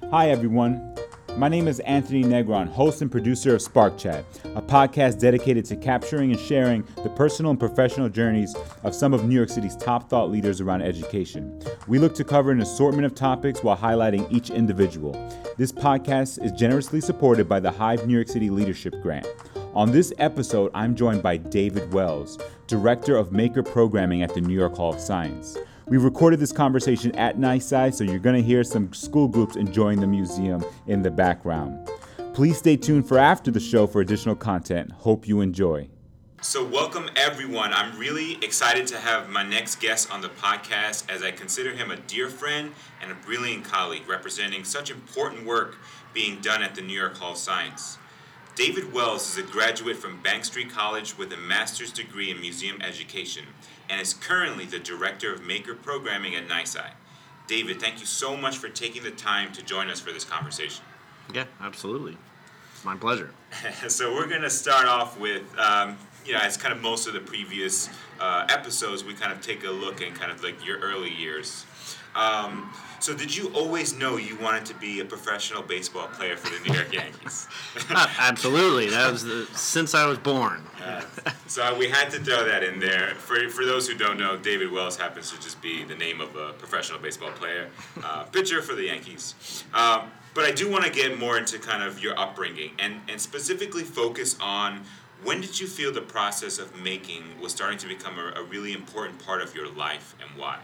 Hi, everyone. My name is Anthony Negron, host and producer of Spark Chat, a podcast dedicated to capturing and sharing the personal and professional journeys of some of New York City's top thought leaders around education. We look to cover an assortment of topics while highlighting each individual. This podcast is generously supported by the Hive New York City Leadership Grant. On this episode, I'm joined by David Wells, Director of Maker Programming at the New York Hall of Science. We recorded this conversation at NYSCI, so you're going to hear some school groups enjoying the museum in the background. Please stay tuned for after the show for additional content. Hope you enjoy. So welcome, everyone. I'm really excited to have my next guest on the podcast, as I consider him a dear friend and a brilliant colleague representing such important work being done at the New York Hall of Science. David Wells is a graduate from Bank Street College with a master's degree in museum education and is currently the director of Maker Programming at NYSCI. David, thank you so much for taking the time to join us for this conversation. Yeah, absolutely. It's my pleasure. So we're going to start off with, as kind of most of the previous episodes, we kind of take a look in kind of like your early years. So did you always know you wanted to be a professional baseball player for the New York Yankees? Absolutely. That was since I was born. So we had to throw that in there. For those who don't know, David Wells happens to just be the name of a professional baseball player, pitcher for the Yankees. But I do want to get more into kind of your upbringing and specifically focus on when did you feel the process of making was starting to become a really important part of your life, and why?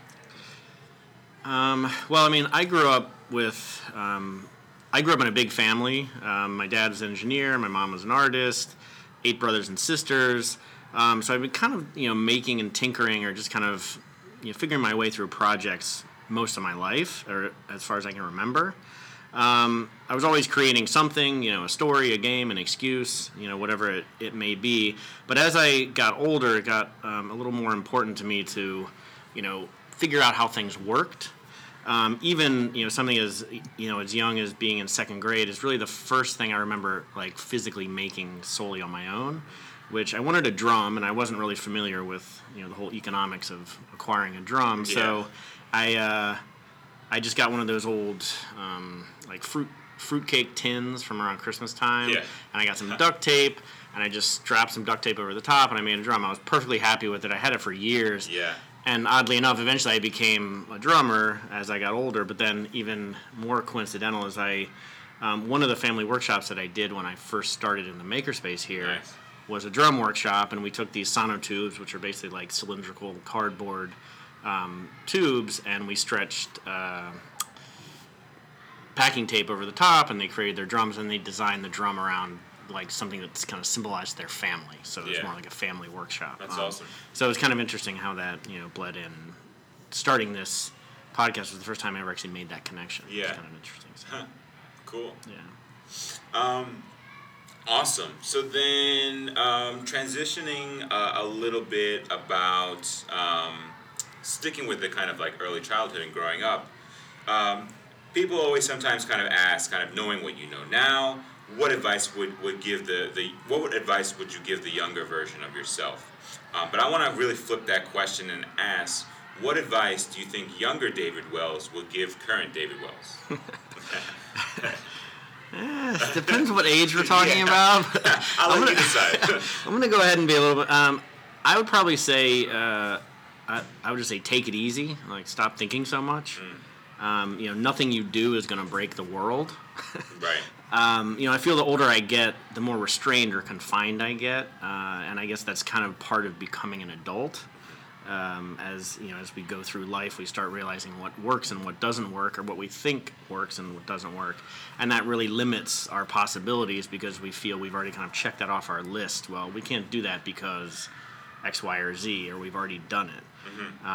I grew up in a big family. My dad was an engineer, my mom was an artist, 8 brothers and sisters. So I've been kind of, making and tinkering or just kind of, figuring my way through projects most of my life, or as far as I can remember. I was always creating something, a story, a game, an excuse, whatever it may be. But as I got older, it got a little more important to me to, figure out how things worked. Even something as as young as being in second grade is really the first thing I remember like physically making solely on my own, which I wanted a drum and I wasn't really familiar with the whole economics of acquiring a drum. Yeah. So I just got one of those old fruitcake tins from around Christmas time, and I got some duct tape. And I just strapped some duct tape over the top, and I made a drum. I was perfectly happy with it. I had it for years. Yeah. And oddly enough, eventually I became a drummer as I got older. But then even more coincidental is one of the family workshops that I did when I first started in the makerspace here was a drum workshop. And we took these sonotubes, which are basically like cylindrical cardboard tubes, and we stretched packing tape over the top, and they created their drums, and they designed the drum around like something that's kind of symbolized their family. So it was more like a family workshop. That's awesome. So it was kind of interesting how that, bled in. Starting this podcast was the first time I ever actually made that connection. Yeah. It's kind of interesting. So. Cool. Yeah. Awesome. So then transitioning a little bit about sticking with the kind of like early childhood and growing up, people always sometimes kind of ask, kind of knowing what you know now, what advice would give what advice would you give the younger version of yourself? But I want to really flip that question and ask, what advice do you think younger David Wells would give current David Wells? It depends what age we're talking about. I'll let you decide. I'm going to go ahead and be a little bit... I would probably say... I would just say take it easy. Like, stop thinking so much. Nothing you do is going to break the world. Right. I feel the older I get, the more restrained or confined I get, and I guess that's kind of part of becoming an adult. As we go through life, we start realizing what works and what doesn't work, or what we think works and what doesn't work, and that really limits our possibilities because we feel we've already kind of checked that off our list. Well, we can't do that because X, Y, or Z, or we've already done it.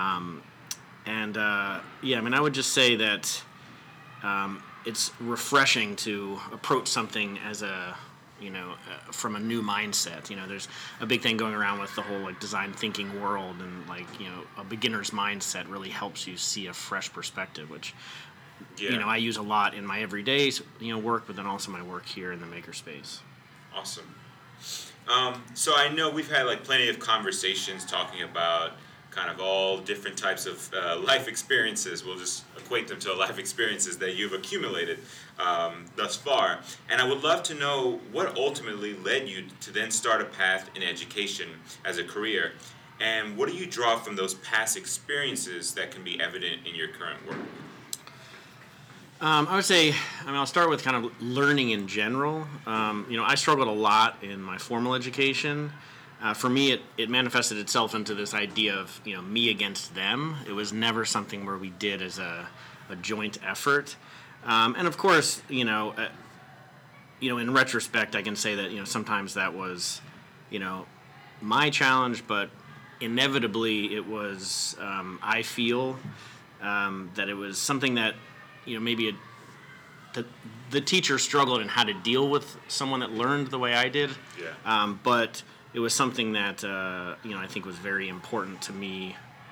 Mm-hmm. I would just say that it's refreshing to approach something as from a new mindset. There's a big thing going around with the whole like design thinking world, and a beginner's mindset really helps you see a fresh perspective, which I use a lot in my everyday work, but then also my work here in the makerspace. Awesome. So I know we've had like plenty of conversations talking about kind of all different types of life experiences. We'll just equate them to life experiences that you've accumulated thus far. And I would love to know what ultimately led you to then start a path in education as a career. And what do you draw from those past experiences that can be evident in your current work? I would say, I'll start with kind of learning in general. I struggled a lot in my formal education. For me, it manifested itself into this idea of, me against them. It was never something where we did as a joint effort. And of course, in retrospect, I can say that, sometimes that was, my challenge, but inevitably it was, I feel that it was something that, maybe the teacher struggled in how to deal with someone that learned the way I did. Yeah. But it was something that, I think was very important to me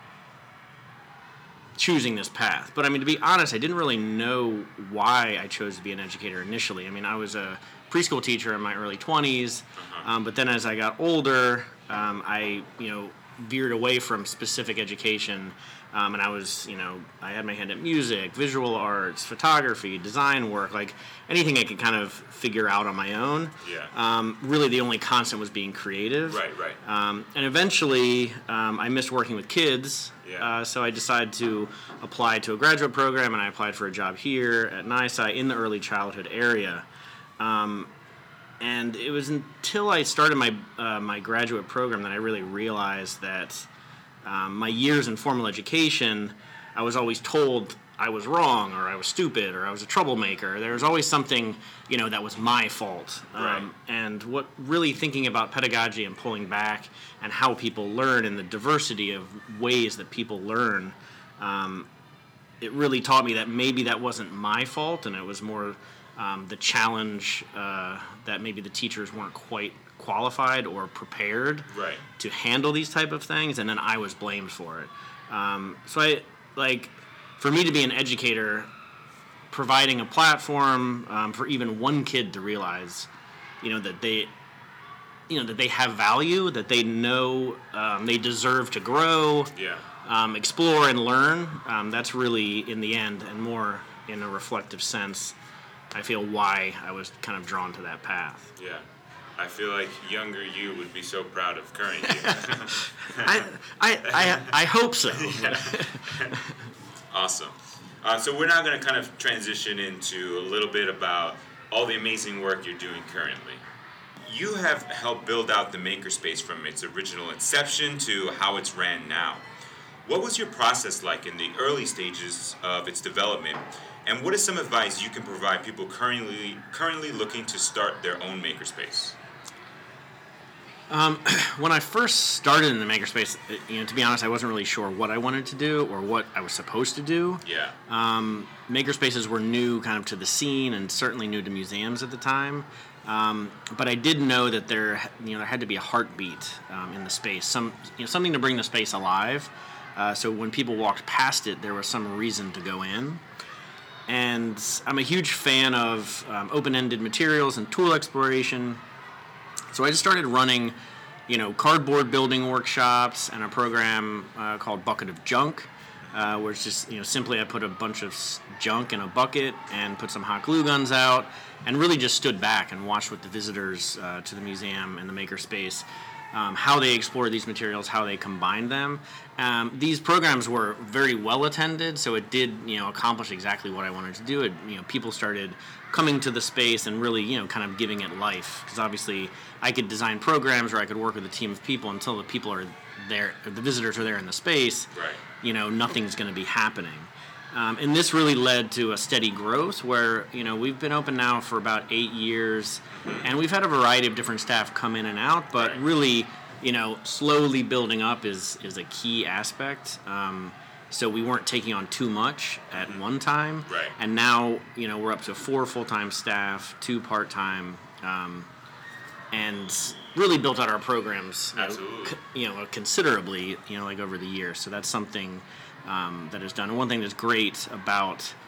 choosing this path. But, to be honest, I didn't really know why I chose to be an educator initially. I was a preschool teacher in my early 20s, but then as I got older, I, veered away from specific education. And I was, I had my hand at music, visual arts, photography, design work, like anything I could kind of figure out on my own. Yeah. Really, the only constant was being creative. Right. And eventually, I missed working with kids. Yeah. So I decided to apply to a graduate program, and I applied for a job here at NYSCI in the early childhood area. And it was until I started my graduate program that I really realized that my years in formal education, I was always told I was wrong, or I was stupid, or I was a troublemaker. There was always something, that was my fault. Right. And what really thinking about pedagogy and pulling back and how people learn and the diversity of ways that people learn, it really taught me that maybe that wasn't my fault, and it was more the challenge that maybe the teachers weren't quite qualified or prepared to handle these type of things, and then I was blamed for it. For me to be an educator, providing a platform for even one kid to realize, that they have value, that they know they deserve to grow, explore and learn. That's really, in the end, and more in a reflective sense, I feel why I was kind of drawn to that path. Yeah. I feel like younger you would be so proud of current you. I hope so. Yeah. Awesome. So we're now going to kind of transition into a little bit about all the amazing work you're doing currently. You have helped build out the Makerspace from its original inception to how it's ran now. What was your process like in the early stages of its development? And what is some advice you can provide people currently looking to start their own Makerspace? When I first started in the Makerspace, to be honest, I wasn't really sure what I wanted to do or what I was supposed to do. Yeah. Makerspaces were new kind of to the scene and certainly new to museums at the time. But I did know that there had to be a heartbeat in the space, something to bring the space alive. So when people walked past it, there was some reason to go in. And I'm a huge fan of open-ended materials and tool exploration. So I just started running, cardboard building workshops and a program called Bucket of Junk, where it's just, simply I put a bunch of junk in a bucket and put some hot glue guns out and really just stood back and watched with the visitors to the museum and the Makerspace, how they explored these materials, how they combined them. These programs were very well attended, so it did, accomplish exactly what I wanted to do. People started coming to the space and really, kind of giving it life. Because obviously, I could design programs or I could work with a team of people until the people are there, the visitors are there in the space. Right. Nothing's going to be happening. And this really led to a steady growth where, we've been open now for about 8 years, and we've had a variety of different staff come in and out, but really, slowly building up is a key aspect. So we weren't taking on too much at one time. Right. And now, we're up to 4 full-time staff, 2 part-time, and really built out our programs, considerably, over the years. So that's something that is done. And one thing that's great about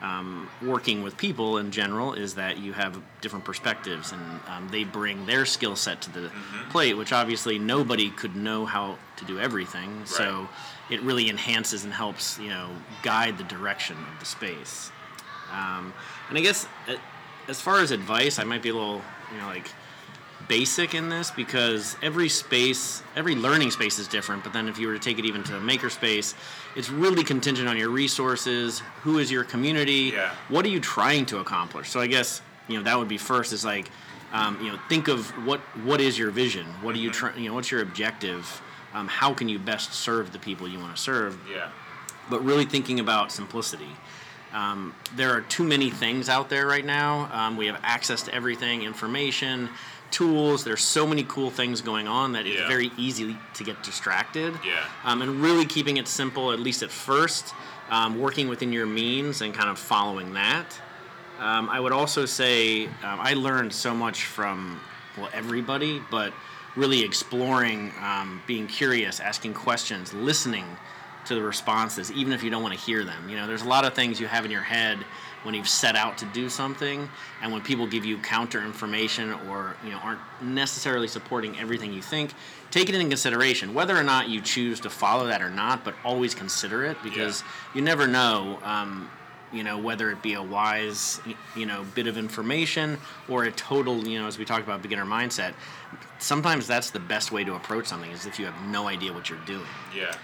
working with people in general is that you have different perspectives, and they bring their skill set to the plate, which obviously nobody could know how to do everything. Right. So it really enhances and helps, guide the direction of the space. And I guess as far as advice, I might be a little, basic in this, because every learning space is different. But then if you were to take it even to a makerspace, it's really contingent on your resources. Who is your community? Yeah. What are you trying to accomplish? So I guess that would be first, is think of what is your vision? What are you trying? What's your objective? How can you best serve the people you want to serve? Yeah. But really thinking about simplicity. There are too many things out there right now. We have access to everything, information, tools. There's so many cool things going on that it's very easy to get distracted. Yeah. And really keeping it simple, at least at first, working within your means and kind of following that. I would also say I learned so much from, everybody, but really exploring, being curious, asking questions, listening to the responses, even if you don't want to hear them. There's a lot of things you have in your head when you've set out to do something, and when people give you counter information or aren't necessarily supporting everything you think, take it into consideration, whether or not you choose to follow that or not, but always consider it, because you never know, whether it be a wise, bit of information or a total, as we talked about, beginner mindset. Sometimes that's the best way to approach something, is if you have no idea what you're doing. Yeah.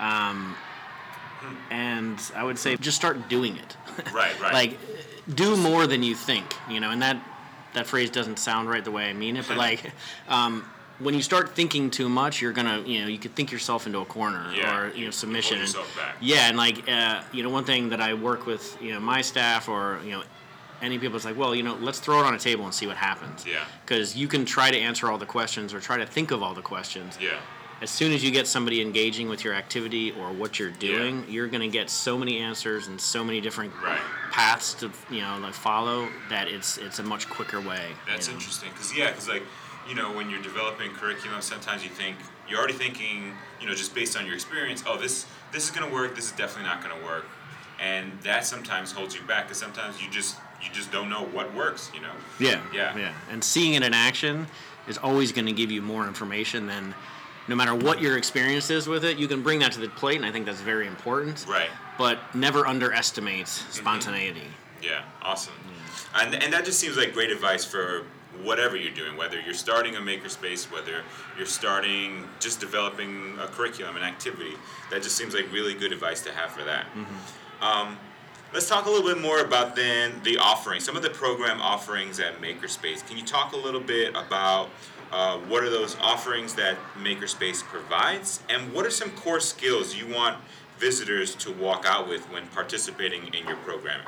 And I would say just start doing it. Right. Do more than you think, and that phrase doesn't sound right the way I mean it, but when you start thinking too much, you're gonna, you could think yourself into a corner or, submission. You pull yourself back. Yeah, and one thing that I work with, my staff or, any people, it's let's throw it on a table and see what happens. Yeah. Because you can try to answer all the questions or try to think of all the questions. Yeah. As soon as you get somebody engaging with your activity or what you're doing, you're going to get so many answers and so many different paths to follow that it's a much quicker way. That's interesting, because when you're developing curriculum, sometimes you're already thinking, just based on your experience, this is going to work, this is definitely not going to work, and that sometimes holds you back, because sometimes you just don't know what works. Yeah. And seeing it in action is always going to give you more information than. No matter what your experience is with it, you can bring that to the plate, and I think that's very important. Right. But never underestimate spontaneity. Yeah, awesome. Yeah. And that just seems like great advice for whatever you're doing, whether you're starting a makerspace, whether you're starting just developing a curriculum, an activity. That just seems like really good advice to have for that. Let's talk a little bit more about then the offerings, some of the program offerings at Makerspace. Can you talk a little bit about what are those offerings that Makerspace provides, and what are some core skills you want visitors to walk out with when participating in your programming?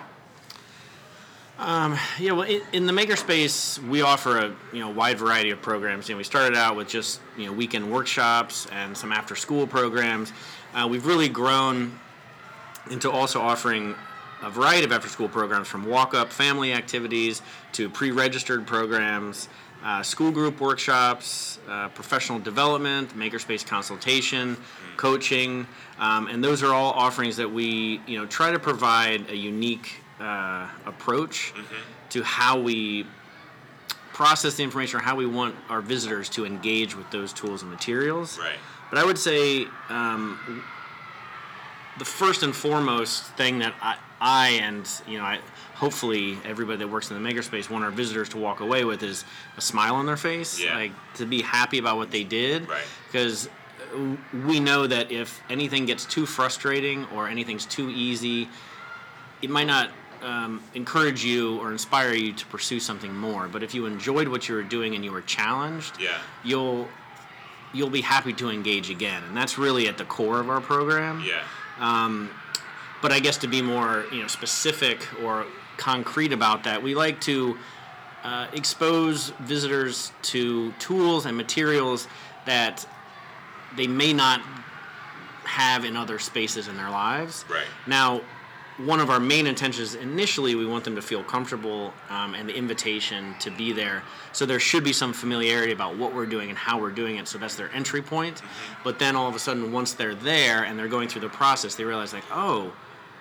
In the Makerspace, we offer a wide variety of programs. We started out with just weekend workshops and some after-school programs. We've really grown into also offering a variety of after-school programs, from walk-up family activities to pre-registered programs, school group workshops, professional development, Makerspace consultation, coaching, and those are all offerings that we try to provide a unique approach to how we process the information, or how we want our visitors to engage with those tools and materials. Right. But I would say the first and foremost thing that I hopefully everybody that works in the Makerspace want our visitors to walk away with is a smile on their face, to be happy about what they did. Right. Because we know that if anything gets too frustrating or anything's too easy, it might not encourage you or inspire you to pursue something more. But if you enjoyed what you were doing and you were challenged, you'll be happy to engage again. And that's really at the core of our program. Yeah. But I guess to be more specific or concrete about that, we like to expose visitors to tools and materials that they may not have in other spaces in their lives. Right. Now, one of our main intentions initially, we want them to feel comfortable and the invitation to be there. So there should be some familiarity about what we're doing and how we're doing it. So that's their entry point. But then all of a sudden, once they're there and they're going through the process, they realize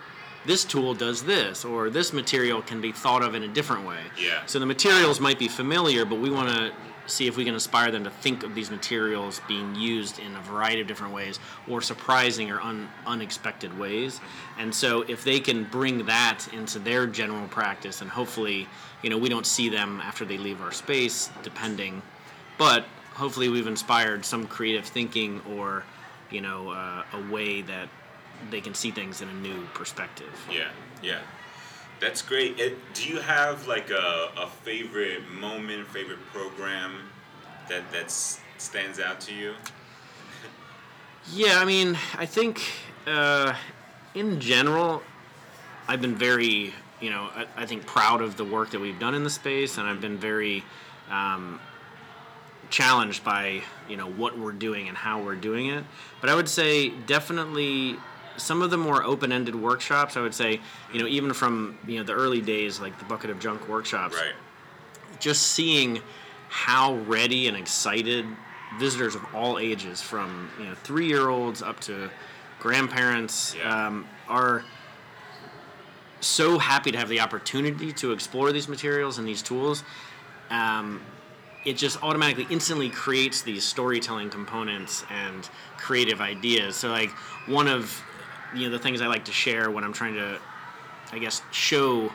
this tool does this, or this material can be thought of in a different way. Yeah. So the materials might be familiar, but we want to see if we can inspire them to think of these materials being used in a variety of different ways, or surprising or unexpected ways. And so if they can bring that into their general practice, and hopefully, we don't see them after they leave our space, depending, but hopefully we've inspired some creative thinking, or a way that they can see things in a new perspective. Yeah. That's great. Do you have like a favorite moment, favorite program that stands out to you? Yeah, I think in general, I've been very, I think proud of the work that we've done in the space, and I've been very challenged by, what we're doing and how we're doing it. But I would say definitely some of the more open-ended workshops, I would say, even from, the early days, like the Bucket of Junk workshops, right. Just seeing how ready and excited visitors of all ages, from 3-year-olds up to grandparents, are so happy to have the opportunity to explore these materials and these tools. It just automatically, instantly creates these storytelling components and creative ideas. So, like, one of the things I like to share when I'm trying to, I guess, show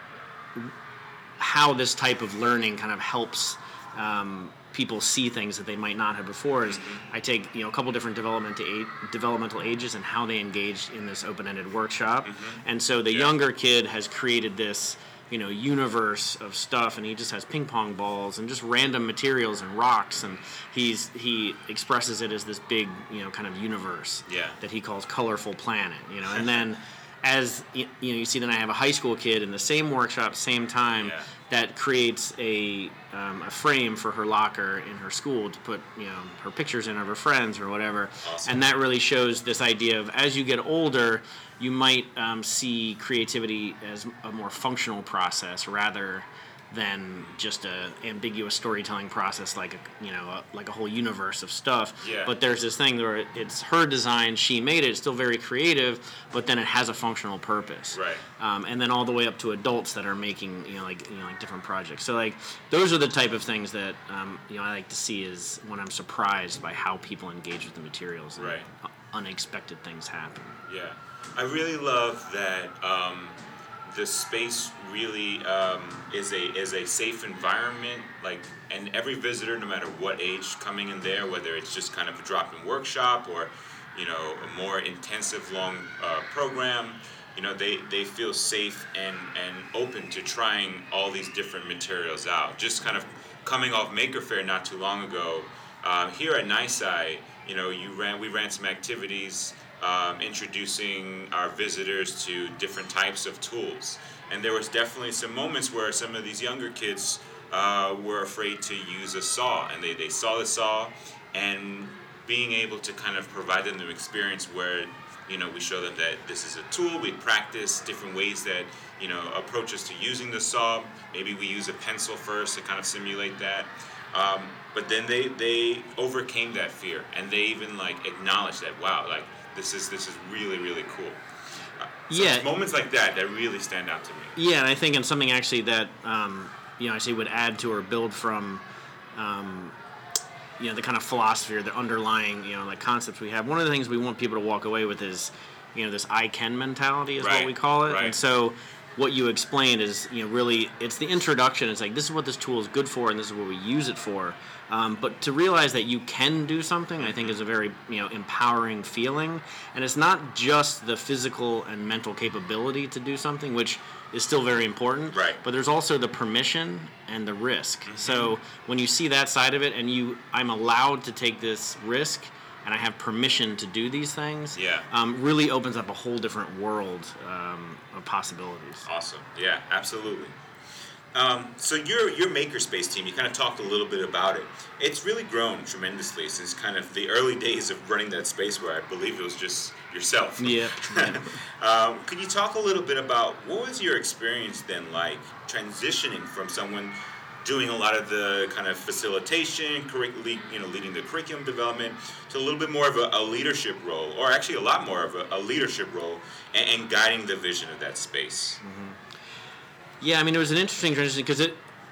how this type of learning kind of helps people see things that they might not have before is I take a couple different developmental ages and how they engaged in this open-ended workshop. And so the younger kid has created this universe of stuff, and he just has ping pong balls and just random materials and rocks, and he expresses it as this big kind of universe that he calls Colorful Planet, and then as you see, then I have a high school kid in the same workshop, same time, that creates a frame for her locker in her school to put her pictures in of her friends or whatever. Awesome. And that really shows this idea of, as you get older, you might see creativity as a more functional process rather than just a ambiguous storytelling process, like a whole universe of stuff. Yeah. But there's this thing where it's her design, she made it, it's still very creative, but then it has a functional purpose. Right. And then all the way up to adults that are making like different projects. So like those are the type of things that I like to see, is when I'm surprised by how people engage with the materials. And right. Unexpected things happen. Yeah, I really love that. The space really is a safe environment, and every visitor, no matter what age, coming in there, whether it's just kind of a drop-in workshop or a more intensive long program, they feel safe and open to trying all these different materials out. Just kind of coming off Maker Faire not too long ago, here at NYSCI, we ran some activities introducing our visitors to different types of tools. And there was definitely some moments where some of these younger kids were afraid to use a saw, and they saw the saw, and being able to kind of provide them the experience where we show them that this is a tool, we practice different ways that approaches to using the saw. Maybe we use a pencil first to kind of simulate that. But then they overcame that fear, and they even acknowledged that, wow, this is really, really cool. So it's moments like that really stand out to me. Yeah, and I think in something actually that I say would add to or build from the kind of philosophy or the underlying concepts we have. One of the things we want people to walk away with is this I can mentality is what we call it. Right. And so what you explained is really it's the introduction. It's like, this is what this tool is good for, and this is what we use it for. But to realize that you can do something, I think, is a very empowering feeling. And it's not just the physical and mental capability to do something, which is still very important. Right. But there's also the permission and the risk. So when you see that side of it, and I'm allowed to take this risk, and I have permission to do these things, really opens up a whole different world of possibilities. Awesome. Yeah, absolutely. So your Makerspace team, you kind of talked a little bit about it. It's really grown tremendously since kind of the early days of running that space, where I believe it was just yourself. Yeah. Could you talk a little bit about what was your experience then like transitioning from someone doing a lot of the kind of facilitation, leading the curriculum development, to a little bit more of a leadership role, or actually a lot more of a leadership role, and guiding the vision of that space. Yeah, I mean, it was an interesting transition because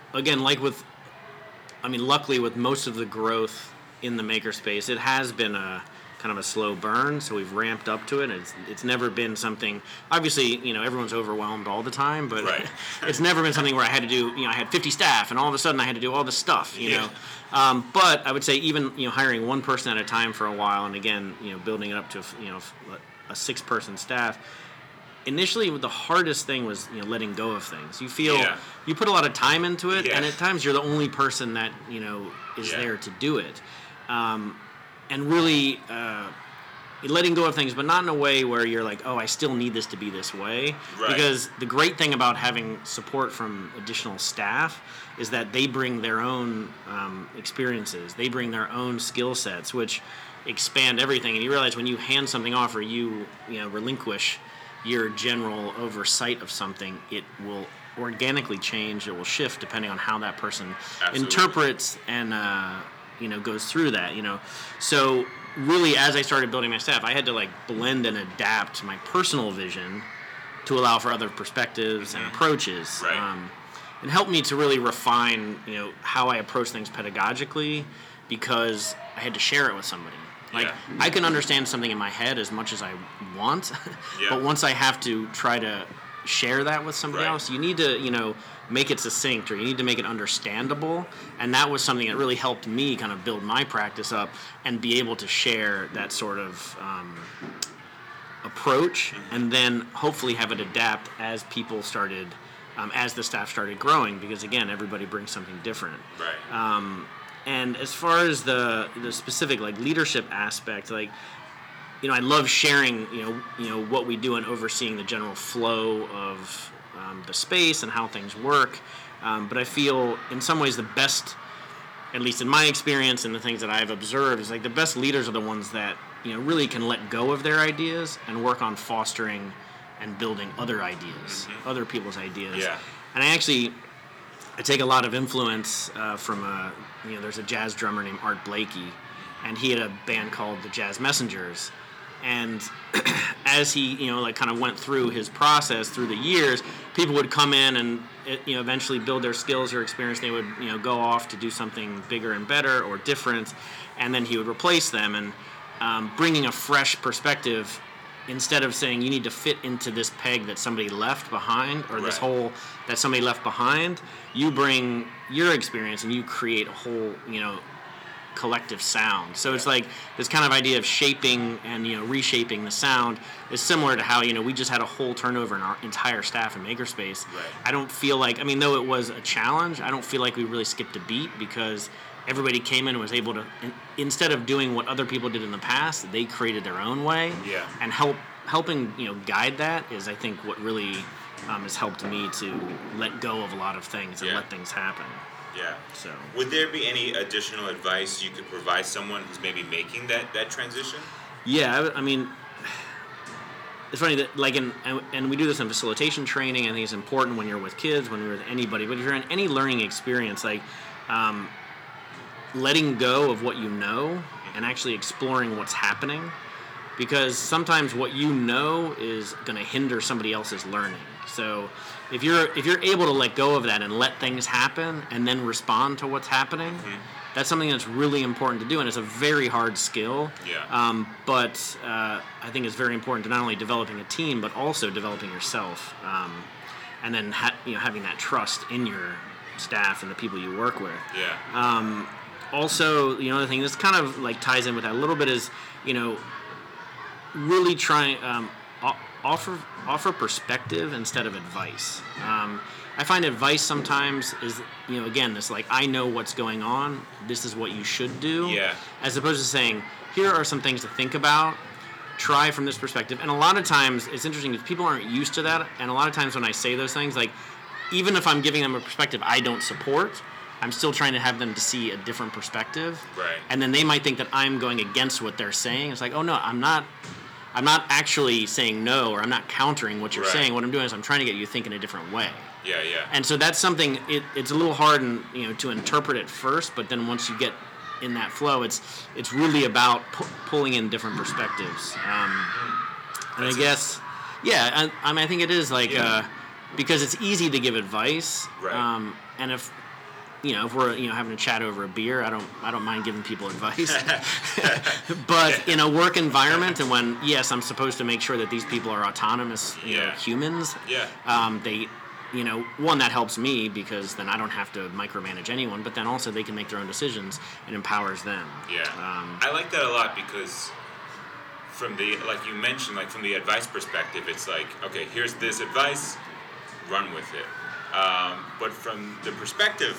luckily with most of the growth in the makerspace, it has been a kind of a slow burn, so we've ramped up to it. It's never been something, obviously, everyone's overwhelmed all the time, but right. It's never been something where I had to do, I had 50 staff and all of a sudden I had to do all this stuff, know. But I would say even, hiring one person at a time for a while, and again, building it up to, a 6-person staff, initially the hardest thing was, letting go of things. You feel, you put a lot of time into it, and at times you're the only person that, is there to do it. And really letting go of things, but not in a way where you're like, oh, I still need this to be this way. Right. Because the great thing about having support from additional staff is that they bring their own experiences. They bring their own skill sets, which expand everything. And you realize when you hand something off or you relinquish your general oversight of something, it will organically change. It will shift depending on how that person interprets and goes through that, So really, as I started building my staff, I had to blend and adapt my personal vision to allow for other perspectives and approaches. Right. It helped me to really refine, how I approach things pedagogically, because I had to share it with somebody. I can understand something in my head as much as I want, but once I have to try to share that with somebody else, you need to, make it succinct, or you need to make it understandable. And that was something that really helped me kind of build my practice up and be able to share that sort of approach, and then hopefully have it adapt as people started, as the staff started growing, because again, everybody brings something different. Right. And as far as the specific leadership aspect, I love sharing, what we do and overseeing the general flow of the space and how things work. But I feel in some ways the best, at least in my experience and the things that I've observed, is the best leaders are the ones that, really can let go of their ideas and work on fostering and building other ideas, other people's ideas. Yeah. And I take a lot of influence from there's a jazz drummer named Art Blakey, and he had a band called the Jazz Messengers. And as he, kind of went through his process through the years, people would come in and, eventually build their skills or experience. They would, go off to do something bigger and better or different, and then he would replace them. And bringing a fresh perspective, instead of saying you need to fit into this peg that somebody left behind, or this hole that somebody left behind, you bring your experience and you create a whole, collective sound. So it's this kind of idea of shaping and reshaping the sound is similar to how we just had a whole turnover in our entire staff in Makerspace. Right. I don't feel though it was a challenge, I don't feel like we really skipped a beat, because everybody came in and was able to, instead of doing what other people did in the past, they created their own way. Yeah. And helping guide that is, I think, what really has helped me to let go of a lot of things and let things happen. Yeah. So, would there be any additional advice you could provide someone who's maybe making that transition? Yeah, I mean, it's funny that and we do this in facilitation training. I think it's important when you're with kids, when you're with anybody, but if you're in any learning experience, letting go of what you know and actually exploring what's happening, because sometimes what you know is going to hinder somebody else's learning. So if you're able to let go of that and let things happen and then respond to what's happening, that's something that's really important to do, and it's a very hard skill. Yeah. But I think it's very important to not only developing a team, but also developing yourself, and then having that trust in your staff and the people you work with. Yeah. Also, the other thing, this kind of ties in with that a little bit, is really trying offer perspective instead of advice. I find advice sometimes is, again, this I know what's going on, this is what you should do, as opposed to saying, here are some things to think about, try from this perspective. And a lot of times, it's interesting because people aren't used to that, and a lot of times when I say those things, even if I'm giving them a perspective I don't support, I'm still trying to have them to see a different perspective. Right. And then they might think that I'm going against what they're saying. It's oh no, I'm not I'm not actually saying no, or I'm not countering what you're Right. saying. What I'm doing is I'm trying to get you to think in a different way. Yeah. And so that's something, it's a little hard to interpret at first, but then once you get in that flow, it's really about pulling in different perspectives. And I guess, I think it is like, because it's easy to give advice. Right. And if we're having a chat over a beer, I don't mind giving people advice. But in a work environment, and when I'm supposed to make sure that these people are autonomous humans. They one, that helps me because then I don't have to micromanage anyone, but then also they can make their own decisions and empowers them. I like that a lot because from the, like you mentioned, like from the advice perspective, it's like, okay, here's this advice, run with it. But from the perspective,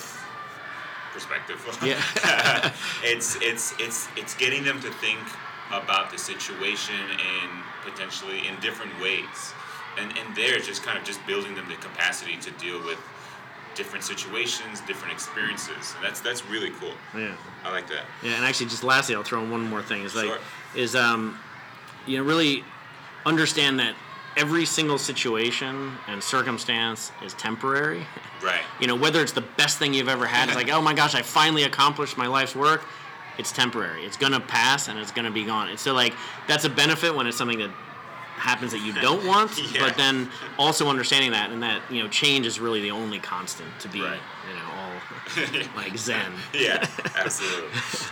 it's getting them to think about the situation and potentially in different ways. And there, just kind of just building them the capacity to deal with different situations, different experiences. And that's really cool. Yeah. I like that. Yeah, and actually, just lastly, I'll throw in one more thing. Sure. Really understand that every single situation and circumstance is temporary. Right. Whether it's the best thing you've ever had, it's like, oh my gosh, I finally accomplished my life's work. It's temporary. It's gonna pass and it's gonna be gone. And so, like, that's a benefit when it's something that happens that you don't want, but then also understanding that, and that change is really the only constant to be right. All like Zen. Yeah, absolutely.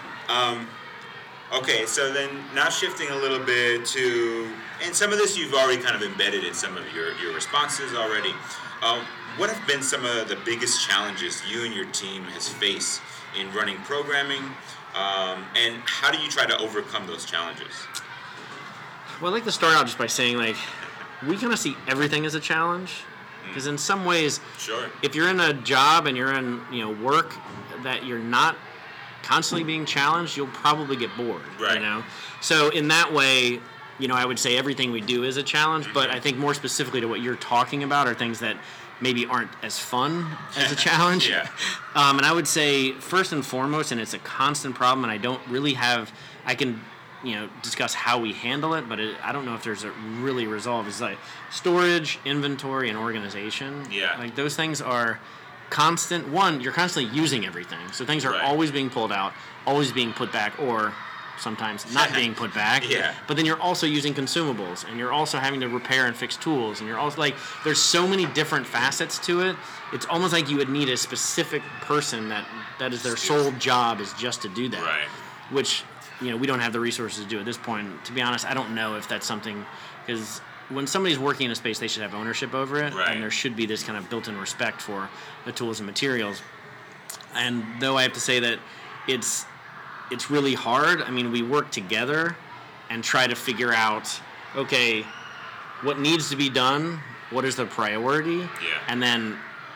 Okay, so then now shifting a little bit to, and some of this you've already kind of embedded in some of your responses already. What have been some of the biggest challenges you and your team has faced in running programming, and how do you try to overcome those challenges? Well, I'd like to start out just by saying, like, we kind of see everything as a challenge, because in some ways, sure, if you're in a job and you're in work that you're not constantly being challenged, you'll probably get bored. Right. So in that way, I would say everything we do is a challenge, but I think more specifically to what you're talking about are things that maybe aren't as fun as a challenge. Yeah. And I would say first and foremost, and it's a constant problem, and I don't really I can discuss how we handle it, but I don't know if there's a really resolve. It's like storage, inventory, and organization. Yeah. Like those things are constant. One, you're constantly using everything. So things are right. always being pulled out, always being put back, or sometimes not being put back. Yeah. But then you're also using consumables, and you're also having to repair and fix tools, and you're also like, there's so many different facets to it. It's almost like you would need a specific person that is their sole job is just to do that. Right. Which, we don't have the resources to do at this point. To be honest, I don't know if that's something, because when somebody's working in a space, they should have ownership over it, right. and there should be this kind of built-in respect for the tools and materials. And though I have to say that it's really hard, I mean, we work together and try to figure out, okay, what needs to be done, what is the priority, and then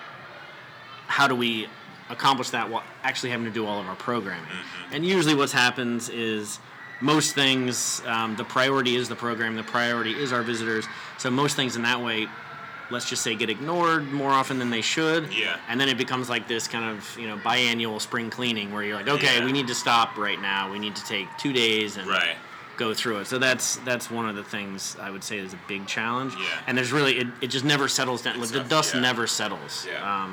how do we accomplish that while actually having to do all of our programming. Mm-hmm. And usually what happens is most things, the priority is the program, the priority is our visitors, so most things in that way, let's just say, get ignored more often than they should. Yeah. And then it becomes like this kind of, biannual spring cleaning where you're like, okay, we need to stop right now. We need to take 2 days and go through it. So that's one of the things I would say is a big challenge. Yeah. And there's really, it just never settles down. The dust never settles. Yeah.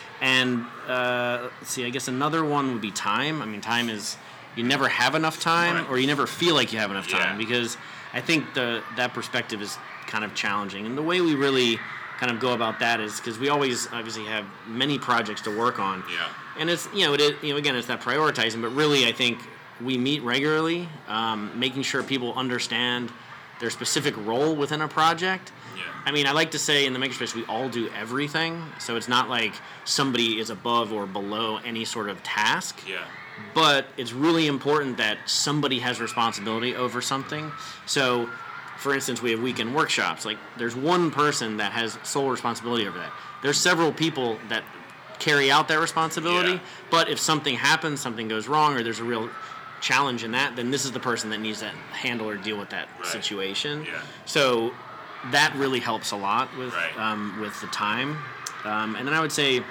Let's see, I guess another one would be time. I mean, time is, you never have enough time, or you never feel like you have enough time, because I think that perspective is kind of challenging. And the way we really kind of go about that is because we always obviously have many projects to work on. Yeah. And it's, again, it's that prioritizing, but really I think we meet regularly, making sure people understand their specific role within a project. Yeah. I mean, I like to say in the makerspace we all do everything, so it's not like somebody is above or below any sort of task. Yeah. But it's really important that somebody has responsibility over something. So, for instance, we have weekend workshops. Like, there's one person that has sole responsibility over that. There's several people that carry out that responsibility, but if something happens, something goes wrong, or there's a real challenge in that, then this is the person that needs to handle or deal with that situation. Yeah. So that really helps a lot with the time. And then I would say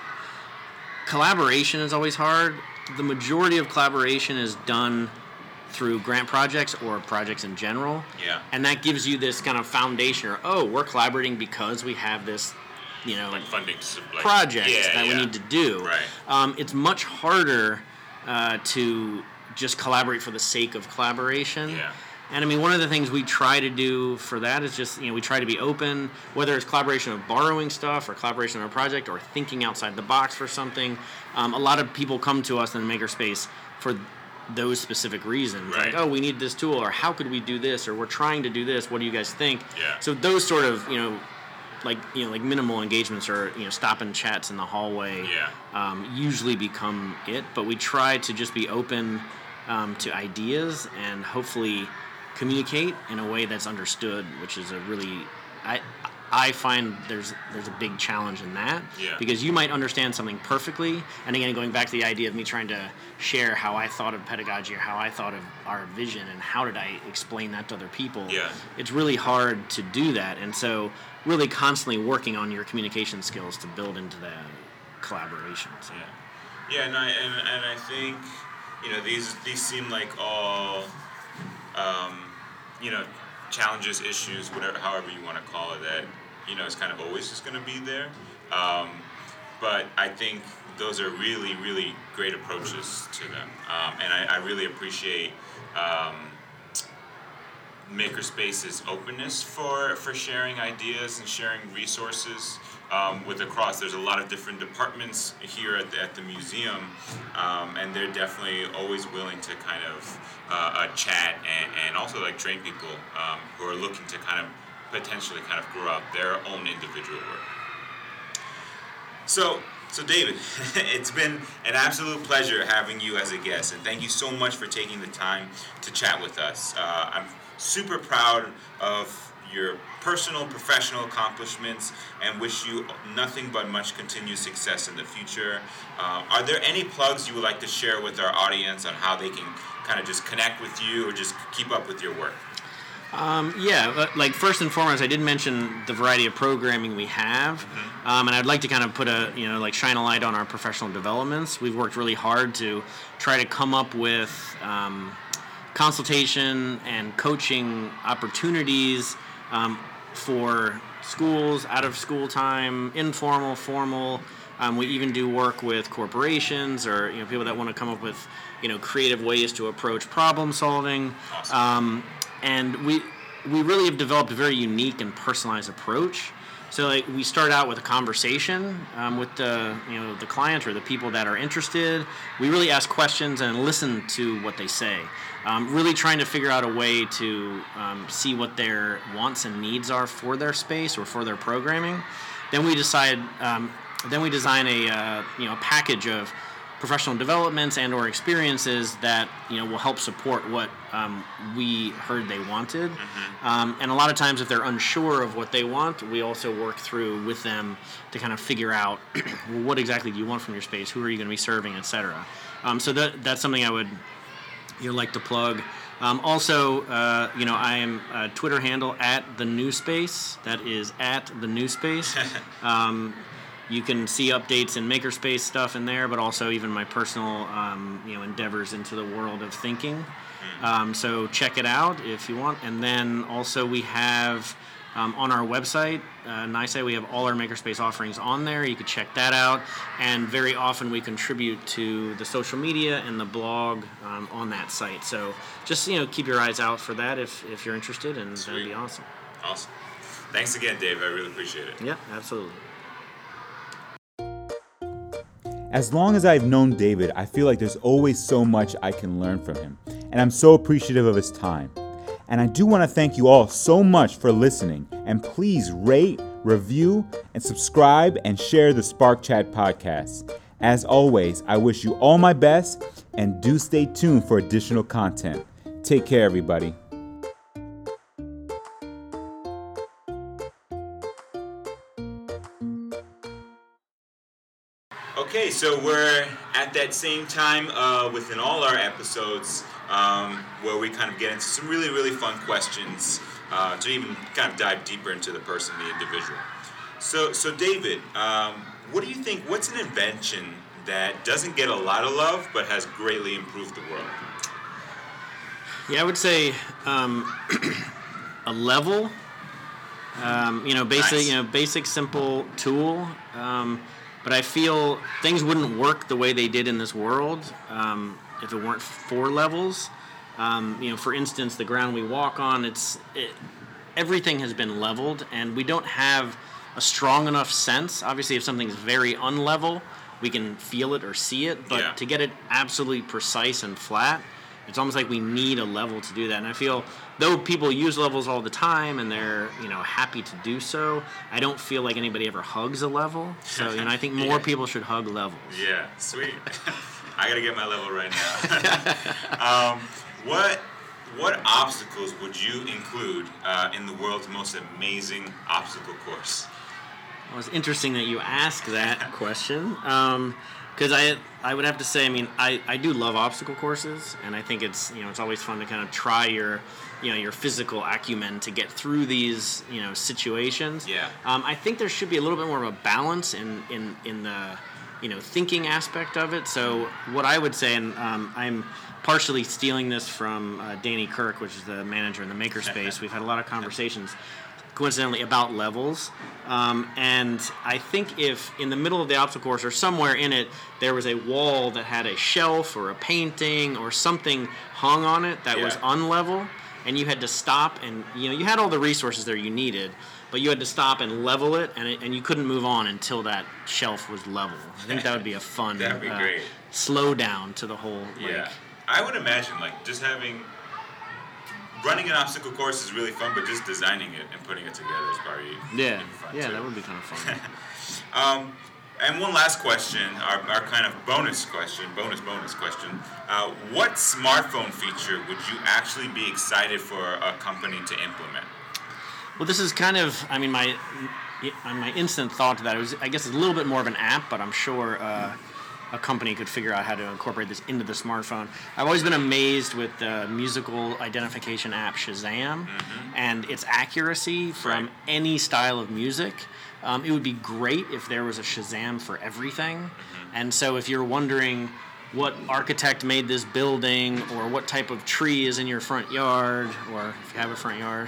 collaboration is always hard. The majority of collaboration is done through grant projects or projects in general. Yeah. And that gives you this kind of foundation, or, oh, we're collaborating because we have this, Like funding project that we need to do. Right. It's much harder to just collaborate for the sake of collaboration. Yeah. And I mean, one of the things we try to do for that is just, we try to be open, whether it's collaboration of borrowing stuff or collaboration on a project or thinking outside the box for something. A lot of people come to us in the makerspace for those specific reasons. Right. Like, oh, we need this tool, or how could we do this, or we're trying to do this. What do you guys think? Yeah. So those sort of, like minimal engagements or stop and chats in the hallway usually become it. But we try to just be open to ideas and hopefully communicate in a way that's understood, which is a really I find there's a big challenge in that, because you might understand something perfectly, and again, going back to the idea of me trying to share how I thought of pedagogy or how I thought of our vision and how did I explain that to other people. It's really hard to do that, and so really constantly working on your communication skills to build into the collaboration. So. And I think these seem like all challenges, issues, whatever, however you want to call it, that it's kind of always just going to be there. But I think those are really, really great approaches to them, and I really appreciate Makerspace's openness for sharing ideas and sharing resources with across. There's a lot of different departments here at the museum, and they're definitely always willing to kind of chat and also like train people who are looking to kind of potentially kind of grow out their own individual work. So David, it's been an absolute pleasure having you as a guest, and thank you so much for taking the time to chat with us. I'm super proud of your personal, professional accomplishments and wish you nothing but much continued success in the future. Are there any plugs you would like to share with our audience on how they can kind of just connect with you or just keep up with your work? Like first and foremost, I did mention the variety of programming we have, and I'd like to kind of put shine a light on our professional developments. We've worked really hard to try to come up with consultation and coaching opportunities for schools, out of school time, informal, formal. We even do work with corporations or people that want to come up with creative ways to approach problem solving. Awesome. And we really have developed a very unique and personalized approach. So we start out with a conversation with the client or the people that are interested. We really ask questions and listen to what they say. Really trying to figure out a way to see what their wants and needs are for their space or for their programming. Then we decide. Then we design a package of professional developments and or experiences that will help support what we heard they wanted. And a lot of times if they're unsure of what they want, we also work through with them to kind of figure out well, what exactly do you want from your space, who are you going to be serving, etc. So that's something I would like to plug. Also, I am a Twitter handle at the New Space. That is at the New Space. You can see updates and Makerspace stuff in there, but also even my personal, endeavors into the world of thinking. So check it out if you want. And then also we have on our website, NYSCI, we have all our Makerspace offerings on there. You can check that out. And very often we contribute to the social media and the blog on that site. So just keep your eyes out for that if you're interested, and Sweet. That'd be awesome. Awesome. Thanks again, Dave. I really appreciate it. Yeah, absolutely. As long as I've known David, I feel like there's always so much I can learn from him, and I'm so appreciative of his time. And I do want to thank you all so much for listening, and please rate, review, and subscribe and share the Spark Chat podcast. As always, I wish you all my best, and do stay tuned for additional content. Take care, everybody. Okay, so we're at that same time within all our episodes where we kind of get into some really, really fun questions to even kind of dive deeper into the person, the individual. So David, what do you think, what's an invention that doesn't get a lot of love but has greatly improved the world? Yeah, I would say a level. Basically, Nice. basic, simple tool. But I feel things wouldn't work the way they did in this world if it weren't for levels. For instance, the ground we walk on, everything has been leveled, and we don't have a strong enough sense. Obviously, if something's very unlevel, we can feel it or see it, but Yeah. to get it absolutely precise and flat, it's almost like we need a level to do that. And I feel, though people use levels all the time and they're happy to do so, I don't feel like anybody ever hugs a level. So I think more people should hug levels. Yeah, sweet. I gotta get my level right now. What obstacles would you include in the world's most amazing obstacle course? Well, it's interesting that you ask that question, because I would have to say, I do love obstacle courses, and I think it's always fun to kind of try your physical acumen to get through these situations. Yeah. I think there should be a little bit more of a balance in the thinking aspect of it. So what I would say, and I'm partially stealing this from Danny Kirk, which is the manager in the Makerspace. We've had a lot of conversations, coincidentally, about levels. And I think if in the middle of the obstacle course or somewhere in it, there was a wall that had a shelf or a painting or something hung on it that was unlevel, and you had to stop and, you had all the resources there you needed, but you had to stop and level it, and you couldn't move on until that shelf was level. I think that would be a fun That'd be great. slow down to the whole, Yeah. I would imagine, just running an obstacle course is really fun, but just designing it and putting it together is probably even fun too. that would be kind of fun. And one last question, our kind of bonus question. What smartphone feature would you actually be excited for a company to implement? Well, this is kind of, my instant thought to that was, I guess, it's a little bit more of an app, but I'm sure a company could figure out how to incorporate this into the smartphone. I've always been amazed with the musical identification app Shazam and its accuracy from any style of music. It would be great if there was a Shazam for everything. And so if you're wondering what architect made this building or what type of tree is in your front yard, or if you have a front yard,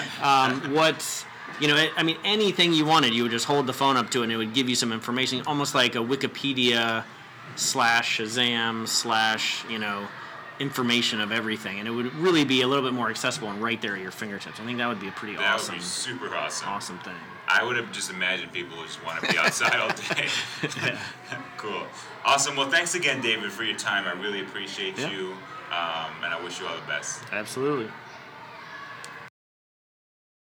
anything you wanted, you would just hold the phone up to it and it would give you some information, almost like a Wikipedia /Shazam information of everything, and it would really be a little bit more accessible and right there at your fingertips. I think that would be a pretty That would be super awesome. Awesome thing. I would have just imagined people just want to be outside all day. Cool. Awesome. Well, thanks again, David, for your time. I really appreciate you, and I wish you all the best. Absolutely.